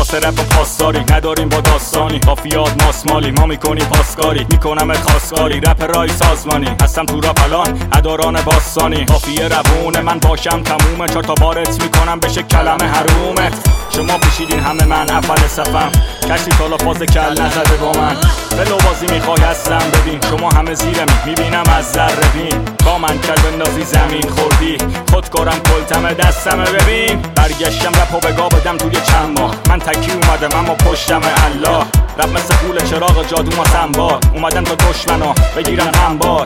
واسه رپ پاسداری نداریم با داستانی، قافیات ماسمالی ما میکنیم پاسکاری، میکنم خواستگاری رپ رای سازمانی، هستم تو رپ الان اداران باستانی، قافیه روون من باشم تمومه، 4 تا بارت میکنم بشه کلمه حرومت. شما پیشیدین همه من اول صفم، کسی تالا فاز کل نزده با من، فلو بازی میخوای هستم ببین، شما همه زیرمی میبینم از ذره بین، با من کل بندازی زمین خوردی، خودکارم کلتمه دستمه ببین، برگشتم رپو بگاه بدم توی چند ماه، من تکی اومدم اما پشتم الله، رپ مثل پول چراغ جادو ما سنبار، اومدم تا دشمنا بگیرم غمبار.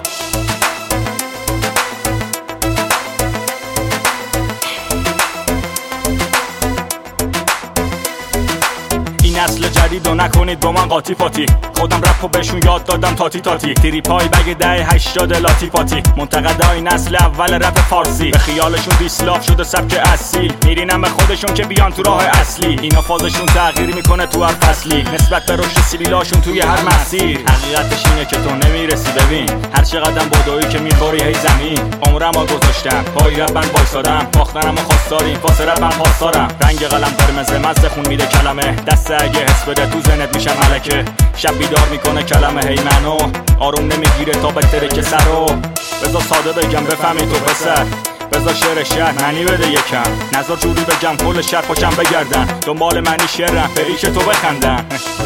نسل جدید و نکنید با من قاطی پاتی، خودم رپو بهشون یاد دادم تاتی تاتی، تریپای بگ 10-80 لاتی پاتی، منتقدای نسل اول رپ فارسی، به خیالشون دیسلاف شده سبک اصیل، میرینم به خودشون که بیان تو راه اصلی، اینا فازشون تغییر میکنه تو هر فصلی، نسبت به رشد سیبیلاشون توی هر مسیر، حقیقتش اینه که تو نمیرسی ببین، هر چقدرم بدویی که میخوری هی زمین، عمرمو گذاشتم پای رپ من وایسادم، باختنمو خواستاریم واسه رپ من پاسدارم، رنگ قلم قرمز مزه خون میده کلمه، دست اگه حس بده تو ذهنت میشم ملکه، شب بیدار میکنه کلمه هی منو، آروم نمیگیره تا بهتره که سرو، بذار ساده بگم بفهمی تو پسر، بذار شعر معنی بده یکم، نذار جوری بگم کل شهر پاشم بگردن، دنبال معنی شعرم بری که تو بخندن.